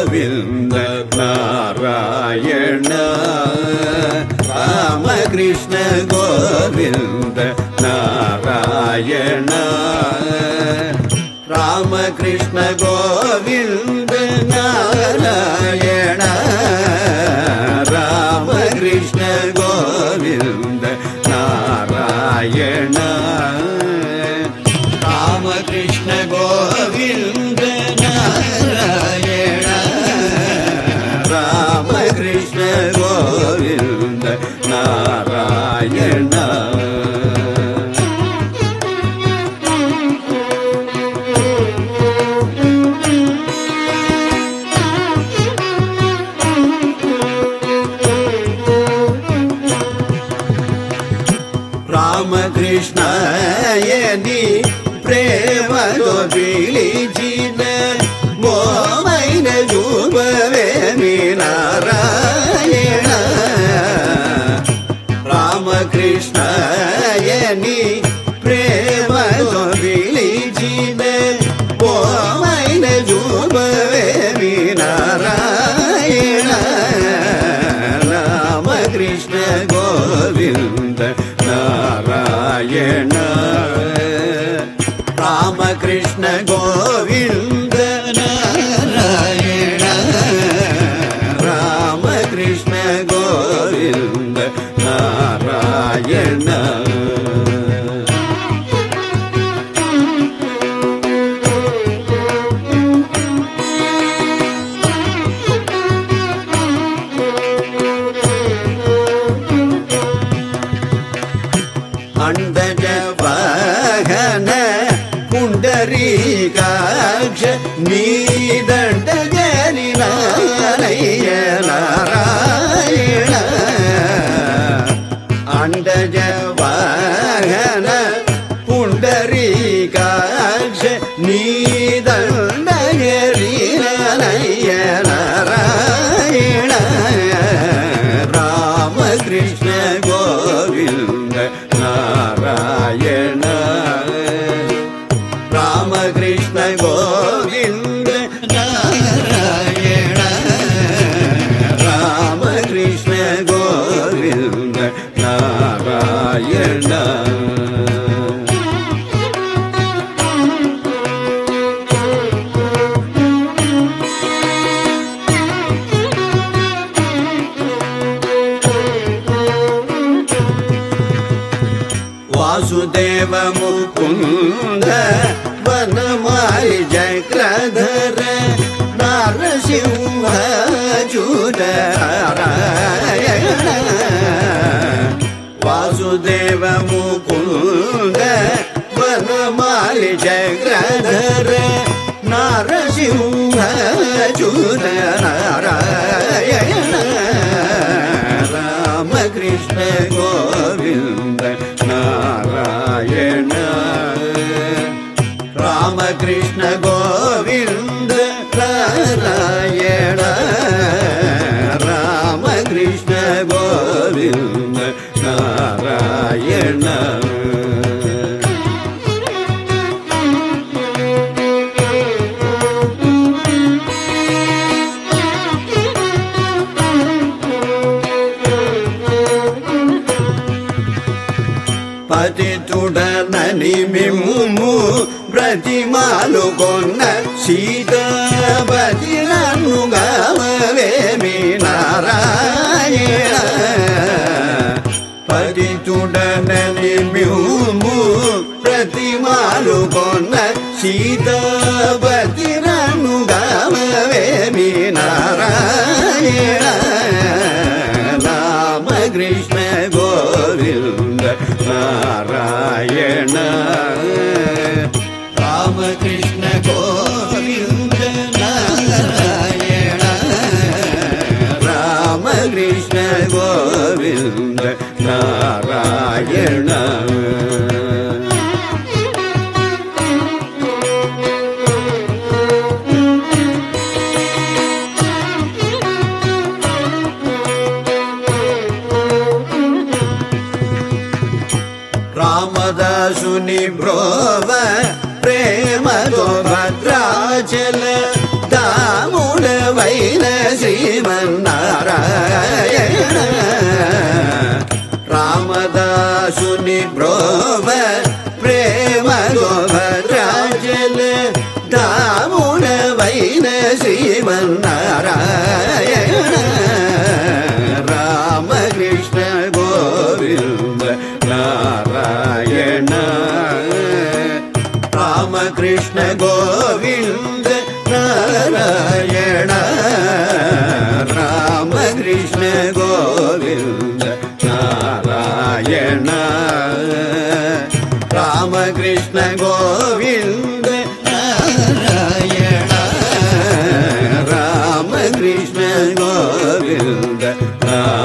గోవింద నారాయణ రామకృష్ణ గోవింద నారాయణ రామకృష్ణ గోవింద నారాయణ రామకృష్ణ గోవింద నారాయణ రామకృష్ణ గోవింద నారాయణ రామకృష్ణ గోవింద నారాయణ రామకృష్ణయని ప్రేమతో పిలిచిన మోమైన చూపవేమి నారాయణ రామకృష్ణయని ప్రేమతో పిలిచిన మోమైన చూపవేమి నారాయణ రామకృష్ణ గోవింద నారాయణ రామకృష్ణ గోవింద నారాయణ రామకృష్ణ గోవింద నారాయణ అండజ వాహన పుండరీకాక్ష నీదండ జని నారాయణ నారాయణ అండజ వాహన పుండరీకాక్ష నీదండ జని నారాయణ రామకృష్ణ గోవింద నారాయణ రామకృష్ణ గోవింద నారాయణ రామకృష్ణ గోవింద నారాయణ వాసుదేవ ముకుంద వనమాలి చక్రధర నారసింహ చూడారాయణ వాసుదేవ ముకుంద వనమాలి చక్రధర నారసింహ చూడారాయణ రామకృష్ణ గోవింద నారాయణ రామకృష్ణ గోవింద నారాయణ రామకృష్ణ గోవింద నారాయణ పతితుడనని మిమ్ము ప్రతిమాలు కొన్న సీతాపతి నన్ను గామవేమి నారాయణ పతితుడనని మిమ్ము ప్రతిమాలు కొన్న సీతాపతి నన్ను గామవేమి నారాయణ రామకృష్ణ గోవింద నారాయణ రామకృష్ణ గోవింద నారాయణ రామకృష్ణ గోవింద నారాయణ రామదాసుని బ్రోవ ప్రేమతో భద్రాచల దాముడవై నారాయణ రామకృష్ణ గోవింద నారాయణ రామకృష్ణ గోవింద నారాయణ రామకృష్ణ గోవింద నారాయణ రామకృష్ణ గోవింద నారాయణ రామకృష్ణ గోవింద